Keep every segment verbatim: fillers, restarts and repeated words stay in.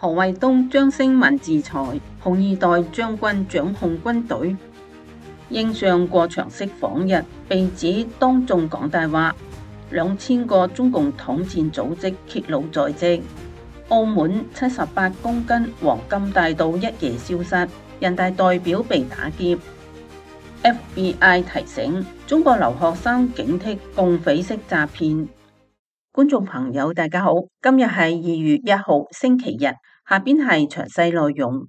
何衛東、張聲民自裁，紅二代將軍掌控軍隊。英相過場式訪日，被指當眾講大話，兩千個中共統戰組織揭露在即。澳門七十八公斤黃金大道一夜消失，人大代表被打劫。F B I 提醒中國留學生警惕共匪式詐騙。觀眾朋友大家好，今日係二月一號星期日，下邊係詳細內容。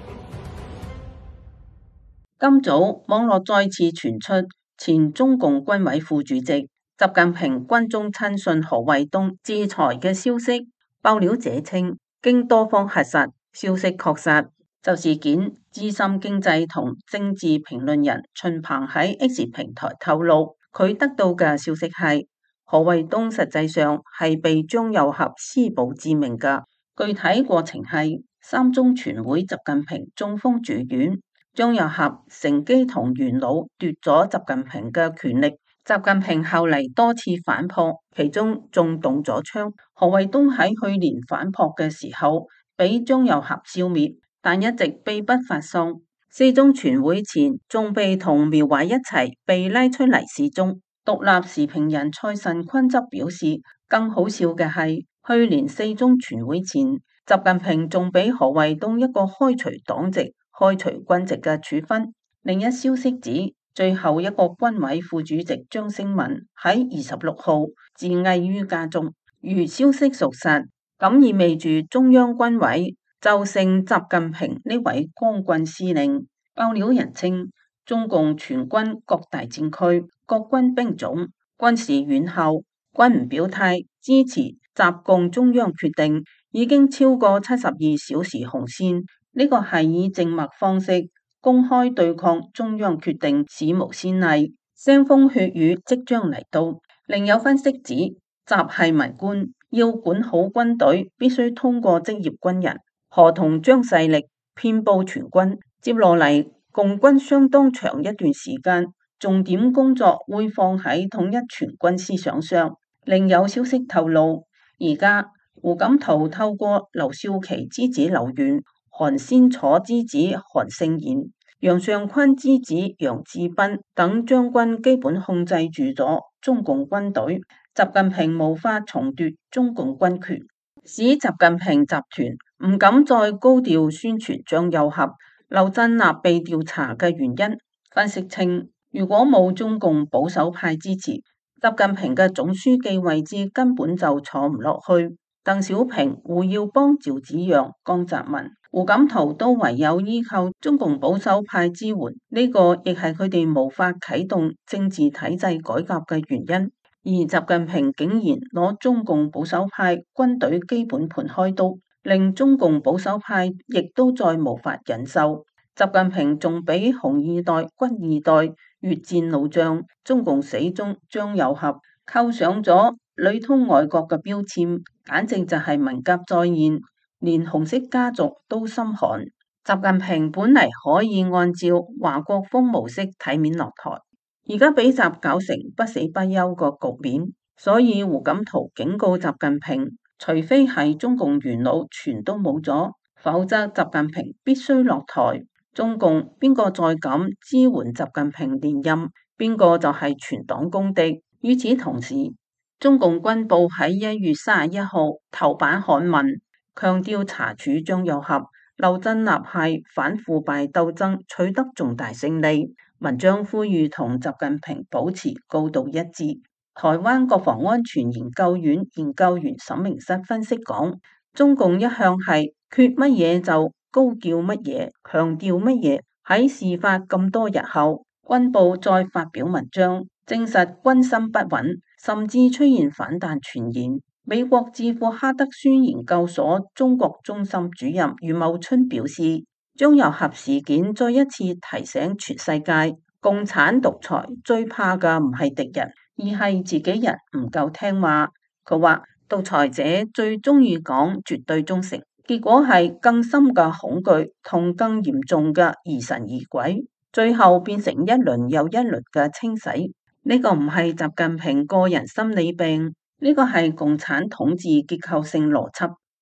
今早網絡再次傳出前中共軍委副主席習近平軍中親信何衛東自裁嘅消息。爆料者稱，經多方核實，消息確實。就事件，資深經濟同政治評論人秦鵬喺 X 平台透露，佢得到嘅消息係何衛東實際上係被張又俠施暴致命嘅。具體過程係三中全會習近平中風住院，張又俠乘機同元老奪咗習近平嘅權力。習近平後嚟多次反撲，其中仲動咗槍。何衛東喺去年反撲嘅時候，俾張又俠消滅，但一直秘不發喪。四中全會前，仲被同苗華一齊被拉出嚟示眾。獨立時評人蔡慎坤則表示，更好笑嘅係，去年四中全會前，習近平仲俾何衛東一個開除黨籍、開除軍籍嘅處分。另一消息指，最後一個軍委副主席張聲民喺二十六號自縊於家中。如消息屬實，咁意味住中央軍委就剩習近平呢位光棍司令。爆料人稱，中共全軍各大戰區、各軍兵種、軍事院校均唔表態支持習共中央決定，已經超過七十二小時紅線。呢個係以靜默方式公開對抗中央決定，史無先例，腥風血雨即將嚟到。另有分析指，習係文官，要管好軍隊，必須通過職業軍人。何同將勢力遍佈全軍，接落嚟共軍相當長一段時間，重點工作會放喺統一全軍思想上。另有消息透露，而家胡錦濤透過劉少奇之子劉源、韓先楚之子韓勝賢、楊尚昆之子楊志斌等將軍基本控制住咗中共軍隊，習近平無法重奪中共軍權，使習近平集團唔敢再高調宣傳張又俠、劉振立被調查嘅原因。分析稱，如果冇中共保守派支持，習近平嘅總書記位置根本就坐唔落去。鄧小平、胡耀邦、趙紫陽、江澤民、胡錦濤都唯有依靠中共保守派支援，呢個亦係佢哋無法啟動政治體制改革嘅原因。而習近平竟然攞中共保守派軍隊基本盤開刀，令中共保守派亦都再無法忍受。習近平仲俾紅二代、軍二代、越戰老將、中共死忠張又俠扣上咗裏通外國嘅標籤，簡直就係文革再現，連紅色家族都心寒。習近平本嚟可以按照華國鋒模式體面落台，而家俾習搞成不死不休個局面，所以胡錦濤警告習近平，除非係中共元老全都冇咗，否則習近平必須落台。中共邊個再敢支援習近平連任，邊個就係全黨公敵。與此同時，中共軍報喺一月三十一號頭版刊文，強調查處張又俠、劉振立係反腐敗鬥爭取得重大勝利。文章呼籲同習近平保持高度一致。台灣國防安全研究院研究員沈明室分析講，中共一向係缺乜嘢就高叫乜嘢，強調乜嘢。喺事發咁多日後，軍報再發表文章，證實軍心不穩，甚至出現反彈傳言。美國智庫哈德遜研究所中國中心主任余茂春表示，張又俠事件再一次提醒全世界，共產獨裁最怕嘅唔係敵人，而係自己人唔夠聽話。佢話獨裁者最中意講絕對忠誠，結果係更深嘅恐懼同更嚴重嘅疑神疑鬼，最後變成一輪又一輪嘅清洗。呢個唔係習近平個人心理病，呢個係共產統治結構性邏輯。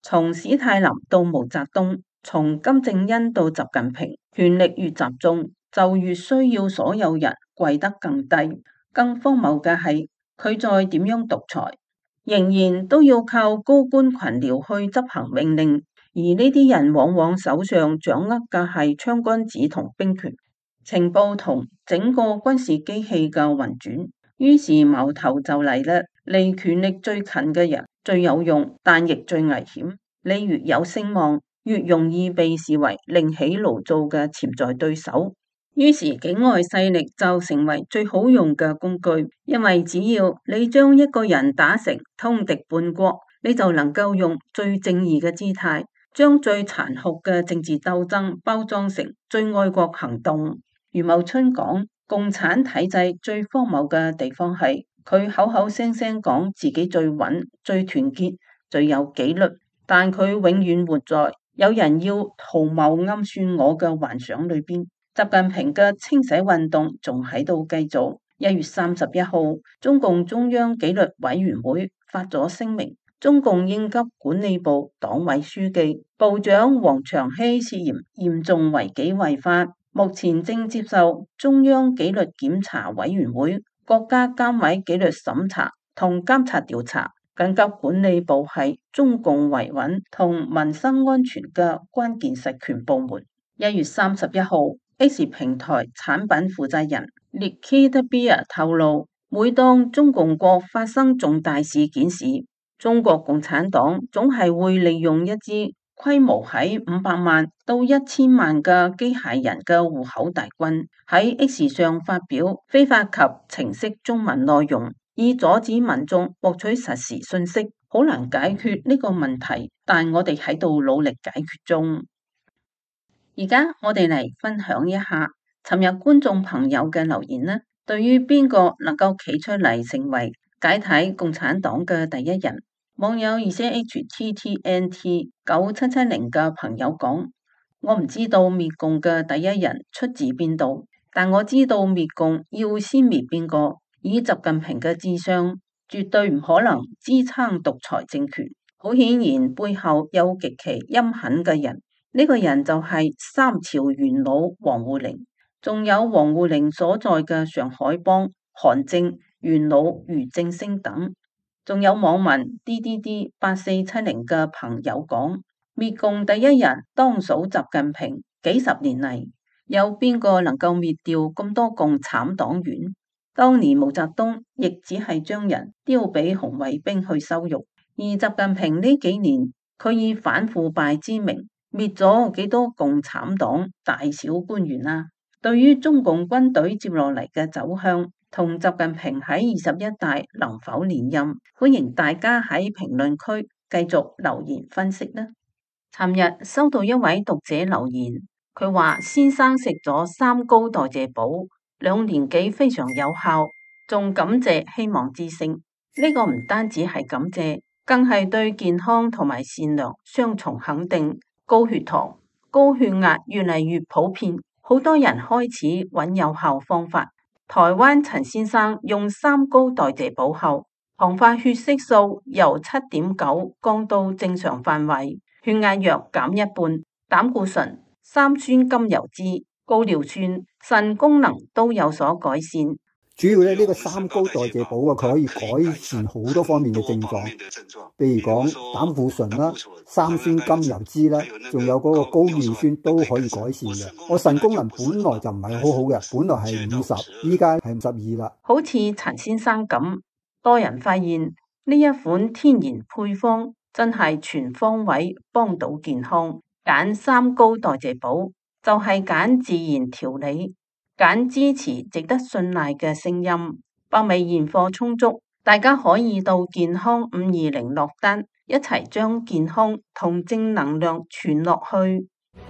從史太林到毛澤東，從金正恩到習近平，權力越集中，就越需要所有人跪得更低。更荒謬嘅係，佢再點樣獨裁，仍然都要靠高官群僚去執行命令，而呢啲人往往手上掌握嘅係槍桿子同兵權、情報同整個軍事機器嘅運轉。於是矛頭就嚟啦，離權力最近嘅人最有用，但亦最危險。你越有聲望，越容易被視為另起爐灶嘅潛在對手。於是境外勢力就成為最好用嘅工具，因為只要你將一個人打成通敵叛國，你就能夠用最正義嘅姿態，將最殘酷嘅政治鬥爭包裝成最愛國行動。余茂春講，共產體制最荒謬嘅地方係，佢口口聲聲講自己最穩、最團結、最有紀律，但佢永遠活在有人要圖謀暗算我嘅幻想裏邊。習近平嘅清洗運動仲喺度繼續。一月三十一號，中共中央紀律委員會發咗聲明，中共應急管理部黨委書記、部長王長禧涉嫌嚴重違紀違法，目前正接受中央紀律檢查委員會、國家監委紀律審查同監察調查。緊急管理部係中共維穩同民生安全嘅關鍵實權部門。一月三十一號，X 平台產品負責人 Nikita Beer 透露，每當中共國發生重大事件時，中國共產黨總係會利用一支規模喺五百萬到一千萬嘅機械人嘅戶口大軍，喺 X 上發表非法及程式中文內容，以阻止民眾獲取實時信息。好難解決呢個問題，但我哋喺度努力解決中。而家我哋嚟分享一下尋日觀眾朋友嘅留言啦。對於邊個能夠企出嚟成為解體共產黨嘅第一人，網友 Z H T T N T 九七七零嘅朋友講：我唔知道滅共嘅第一人出自邊度，但我知道滅共要先滅邊個。以習近平嘅智商，絕對唔可能支撐獨裁政權。好顯然背後有極其陰狠嘅人。呢個人就係三朝元老王滬寧，仲有王滬寧所在嘅上海幫、韓正、元老俞正聲等，仲有網民 D D D 八四七零嘅朋友講，滅共第一人當屬習近平。幾十年嚟，有邊個能夠滅掉咁多共產黨員？當年毛澤東亦只係將人丟俾紅衛兵去羞辱，而習近平呢幾年，佢以反腐敗之名，滅咗幾多共產黨大小官員啊？對於中共軍隊接落嚟嘅走向，同習近平喺二十一大能否連任，歡迎大家喺評論區繼續留言分析啦。尋日收到一位讀者留言，佢話先生食咗三高代謝補，兩年幾非常有效，仲感謝希望之聲。呢個唔單止係感謝，更係對健康同埋善良雙重肯定。高血糖、高血壓越嚟越普遍，好多人開始揾有效方法。台灣陳先生用三高代謝補後，糖化血色素由七點九降到正常範圍，血壓藥減一半，膽固醇、三酸甘油酯、高尿酸、腎功能都有所改善。 主要咧呢個三高代謝補啊，佢可以改善好多方面嘅症狀，譬如講膽固醇啦、三酸甘油酯啦，仲有嗰個高尿酸都可以改善嘅。我腎功能本來就唔係好好嘅，本來係五十，依家係五十二啦。 好似陳先生咁，多人發現呢一款天然配方真係全方位幫到健康。揀三高代謝補就係揀自然調理，揀支持值得信賴嘅聲音。北美現貨充足，大家可以到健康五二零落單，一齊將健康同正能量傳落去。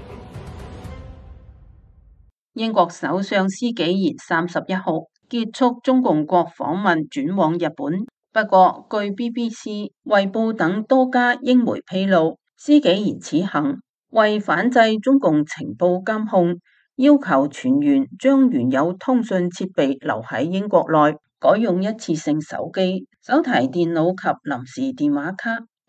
英國首相施紀賢三十一號結束中共國訪問，轉往日本。不過據 B B C、衛報等多家英媒披露，施紀賢此行為反制中共情報監控，要求全員將原有通訊設備留喺英國內，改用一次性手機、手提電腦及臨時電話卡。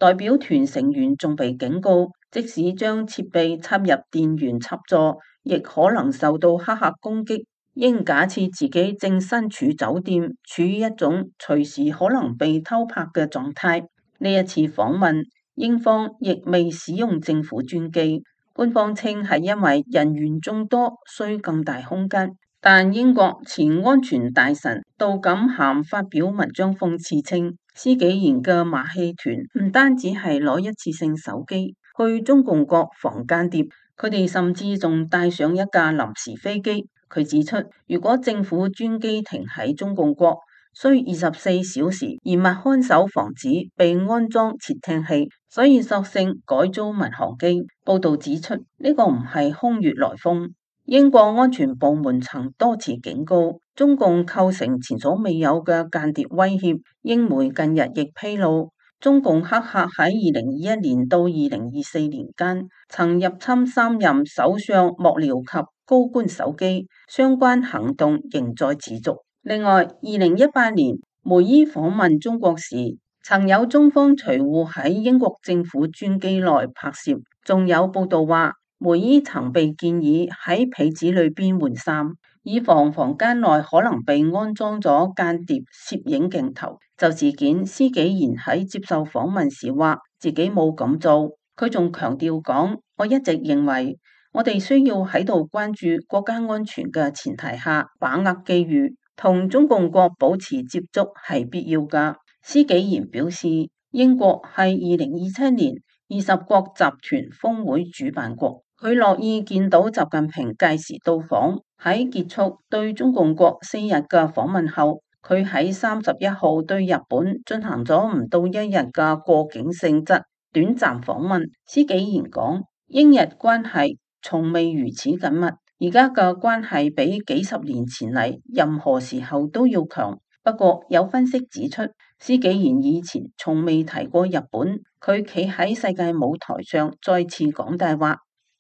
代表團成員仲被警告，即使將設備插入電源插座，亦可能受到黑客攻擊。應假設自己正身處酒店，處於一種隨時可能被偷拍嘅狀態。呢一次訪問，英方亦未使用政府專機，官方稱係因為人員眾多，需更大空間。但英國前安全大臣杜錦涵發表文章諷刺稱，施紀賢嘅馬戲團唔單止係攞一次性手機去中共國防間諜，佢哋甚至仲帶上一架臨時飛機。佢指出，如果政府專機停喺中共國，需二十四小時嚴密看守，防止被安裝竊聽器，所以索性改租民航機。報道指出，呢個唔係空穴來風。英國安全部門曾多次警告，中共構成前所未有嘅間諜威脅。英媒近日亦披露，中共黑客喺二零二一年到二零二四年間，曾入侵三任首相幕僚及高官手機，相關行動仍在持續。另外，二零一八年梅伊訪問中國時，曾有中方隨扈喺英國政府專機內拍攝，仲有報道話，梅伊曾被建議喺被子裏邊換衫，以防房間內可能被安裝咗間諜攝影鏡頭。就事件，施紀賢喺接受訪問時話自己冇咁做，佢仲強調講，我一直認為我哋需要喺度關注國家安全嘅前提下，把握機遇，同中共國保持接觸係必要㗎。施紀賢表示，英國係二零二七年二十國集團峰會主辦國，佢樂意見到習近平屆時到訪。喺結束對中共國四日嘅訪問後，佢喺三十一號對日本進行咗唔到一日嘅過境性質短暫訪問。施紀賢講，英日關係從未如此緊密，而家嘅關係比幾十年前嚟任何時候都要強。不過有分析指出，施紀賢以前從未提過日本，佢企喺世界舞台上再次講大話。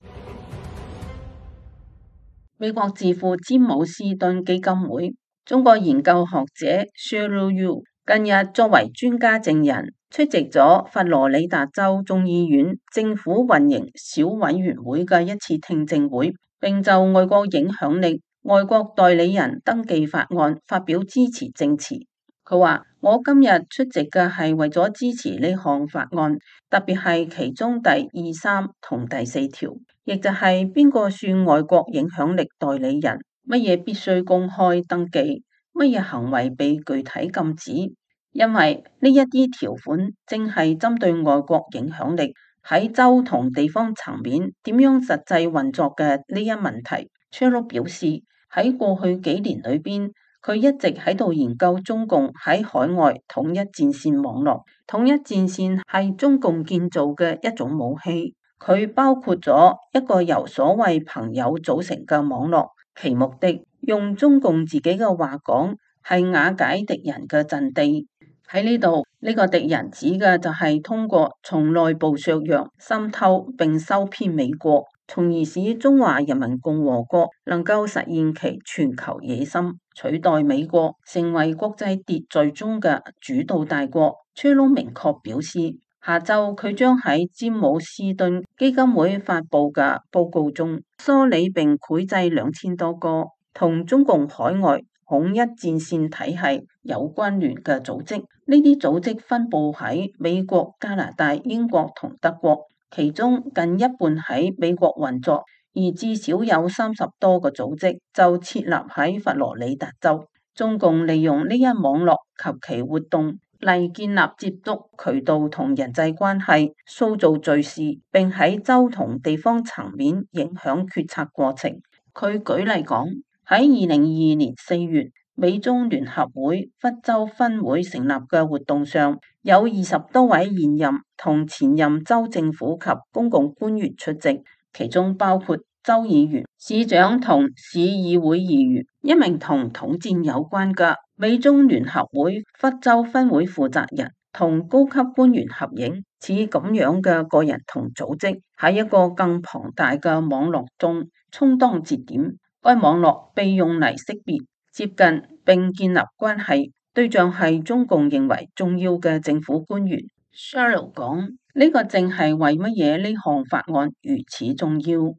美國智庫詹姆斯頓基金會中國研究學者 Cheryl Yu 近日作為專家證人出席咗佛羅里達州眾議院政府運營小委員會嘅一次聽證會，並就外國影響力外國代理人登記法案發表支持證詞。佢話：我今日出席嘅係為咗支持呢項法案，特別係其中第二、三同第四條，亦就係邊個算外國影響力代理人，乜嘢必須公開登記，乜嘢行為被具體禁止。因為呢一啲條款正係針對外國影響力喺州同地方層面點樣實際運作嘅呢一問題。Cheryl表示，喺過去幾年裏邊，佢一直喺度研究中共喺海外統一戰線網絡。統一戰線係中共建造嘅一種武器，佢包括咗一個由所謂朋友組成嘅網絡，其目的用中共自己嘅話講係瓦解敵人嘅陣地。喺呢度，呢個敵人指嘅就係通過從內部削弱、滲透並收編美國，從而使中華人民共和國能夠實現其全球野心，取代美國成為國際秩序中嘅主導大國。崔隆明確表示，下晝佢將喺詹姆斯頓基金會發佈嘅報告中梳理並繪製兩千多個同中共海外統一戰線體系有關聯嘅組織，呢啲組織分佈喺美國、加拿大、英國同德國，其中近一半喺美國運作，而至少有三十多個組織就設立喺佛羅里達州。中共利用呢一網絡及其活動嚟建立接觸渠道同人際關係，塑造敘事，並喺州同地方層面影響決策過程。佢舉例講，喺二零二二年四月，美中聯合會佛州分會成立嘅活動上，有二十多位現任同前任州政府及公共官員出席，其中包括州議員、市長同市議會議員。一名同統戰有關嘅美中聯合會佛州分會負責人同高級官員合影，似咁樣嘅個人同組織喺一個更龐大嘅網絡中充當節點。該網絡被用嚟識別、接近並建立關係，對象係中共認為重要嘅政府官員。 Cheryl 講：呢個正係為乜嘢呢項法案如此重要。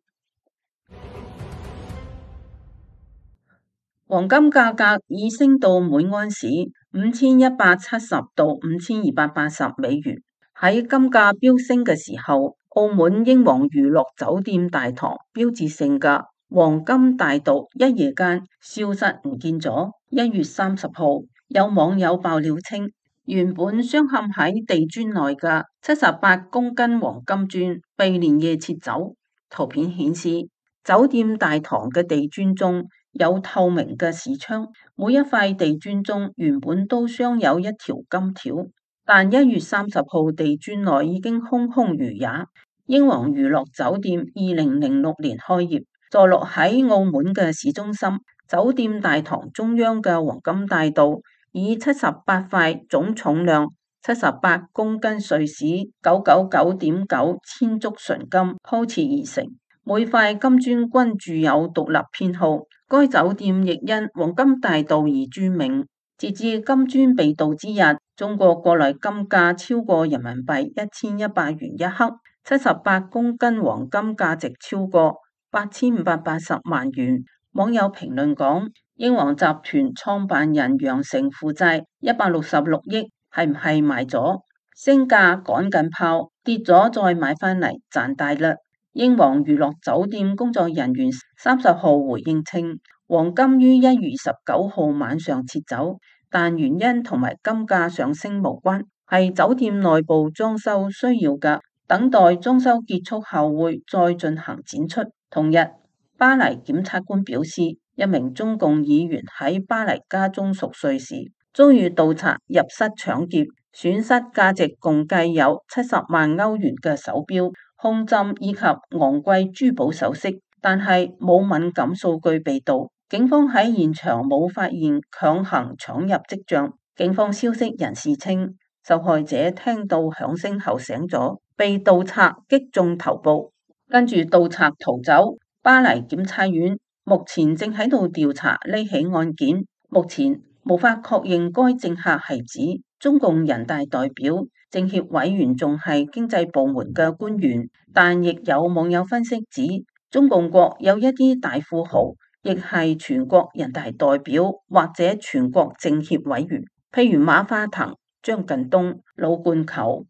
黃金價格已升到每安士五千一百七十到五千二百八十美元。喺金價飆升嘅時候，澳門英皇娛樂酒店大堂標誌性嘅黃金大道一夜間消失唔見咗。一月三十號，有網友爆料稱，原本鑲嵌喺地磚內嘅七十八公斤黃金磚被連夜撤走。圖片顯示，酒店大堂嘅地磚中有透明嘅視窗，每一塊地磚中原本都鑲有一條金條，但一月三十號地磚內已經空空如也。英皇娛樂酒店二零零六年開業，坐落喺澳門嘅市中心。酒店大堂中央嘅黃金大道以七十八塊總重量七十八公斤瑞士九九九點九千足純金鋪設而成，每塊金磚均具有獨立編號。該酒店亦因黃金大道而著名。截至金磚被盜之日，中國國內金價超過人民幣一千一百元一克，七十八公斤黃金價值超過八千五百八十萬元。網友評論講：英皇集團創辦人楊成負債一百六十六億，係唔係賣咗？升價趕緊拋，跌咗再買翻嚟賺大嘞！英皇娛樂酒店工作人員三十號回應稱，黃金於一月十九號晚上撤走，但原因同埋金價上升無關，係酒店內部裝修需要嘅，等待裝修結束後會再進行展出。同日，巴黎檢察官表示，一名中共議員喺巴黎家中熟睡時，遭遇盜賊入室搶劫，損失價值共計有七十萬歐元嘅手錶、胸針以及昂貴珠寶首飾，但係冇敏感數據被盜。警方喺現場冇發現強行搶入跡象。警方消息人士稱，受害者聽到響聲後醒咗，被盜賊擊中頭部，跟住盜賊逃走。巴黎檢察院目前正喺度調查呢起案件，目前無法確認該政客係指中共人大代表、政協委員，仲係經濟部門嘅官員，但亦有網友分析指，中共國有一啲大富豪，亦係全國人大代表或者全國政協委員，譬如馬化騰、張近東、盧冠球。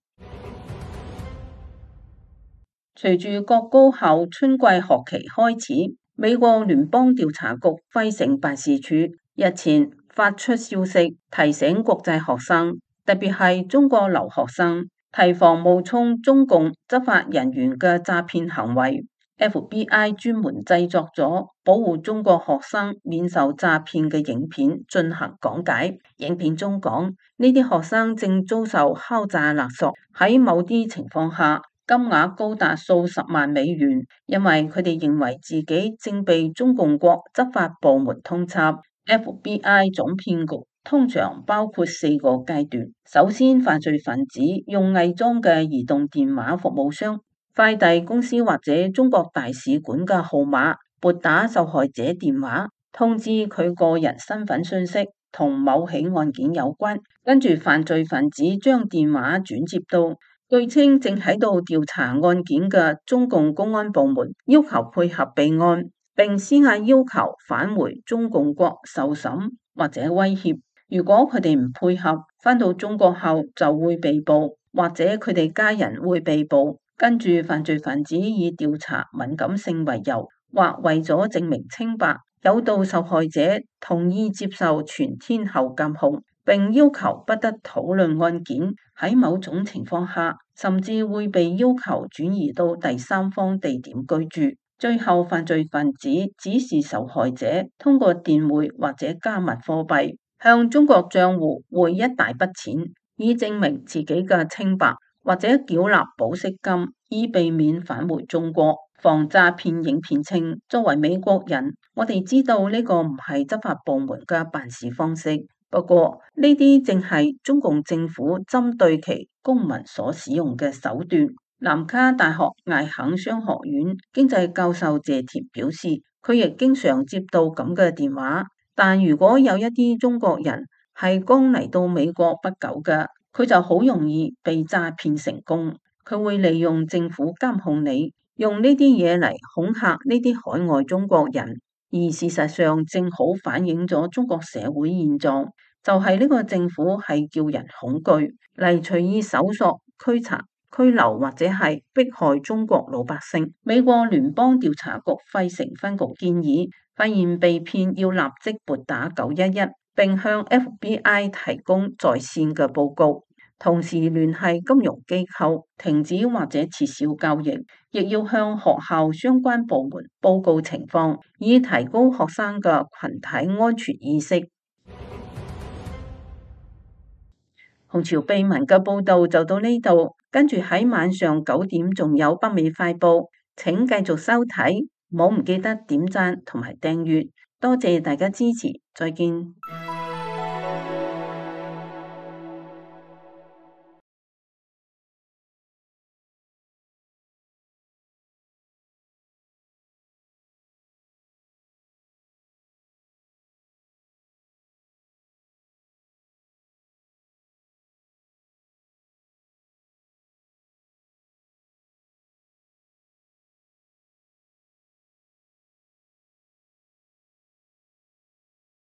隨住國高校春季學期開始，美國聯邦調查局費城辦事處日前發出消息，提醒國際學生，特別係中國留學生，提防冒充中共執法人員嘅詐騙行為。F B I 專門製作咗保護中國學生免受詐騙嘅影片進行講解。影片中講，呢啲學生正遭受敲詐勒索，喺某啲情況下，金額高達數十萬美元，因為佢哋認為自己正被中共國執法部門通緝。F B I 總騙局通常包括四個階段。首先，犯罪分子用偽裝嘅移動電話服務商、快遞公司或者中國大使館嘅號碼撥打受害者電話，通知佢個人身份信息同某起案件有關。跟住，犯罪分子將電話轉接到據稱正喺度調查案件嘅中共公安部門，要求配合備案，並施壓要求返回中共國受審或者威脅。如果佢哋唔配合，返到中國後就會被捕，或者佢哋家人會被捕。跟住，犯罪分子以調查敏感性為由，或為咗證明清白，誘導受害者同意接受全天候監控，並要求不得討論案件。喺某種情況下，甚至會被要求轉移到第三方地點居住。最後，犯罪分子指示受害者通過電匯或者加密貨幣向中國賬戶匯一大筆錢，以證明自己嘅清白，或者繳納保釋金，以避免返回中國。防詐騙影片稱，作為美國人，我哋知道呢個唔係執法部門嘅辦事方式，不過呢啲正係中共政府針對其公民所使用嘅手段。南卡大學艾肯商學院經濟教授謝田表示，佢亦經常接到咁嘅電話，但如果有一啲中國人係剛嚟到美國不久嘅， 佢就好容易被詐騙成功。佢會利用政府監控你，用呢啲嘢嚟恐嚇呢啲海外中國人，而事實上正好反映咗中國社會現狀，就係呢個政府係叫人恐懼，嚟隨意搜索、拘查、拘留或者係迫害中國老百姓。美國聯邦調查局費城分局建議，發現被騙要立即撥打九一一，並向 F B I 提供在線嘅報告。同時聯繫金融機構，停止或者撤銷交易，亦要向學校相關部門報告情況，以提高學生嘅群體安全意識。紅潮秘聞嘅報道就到呢度，跟住喺晚上九點仲有北美快報，請繼續收睇，唔好唔記得點讚同埋訂閱，多謝大家支持，再見。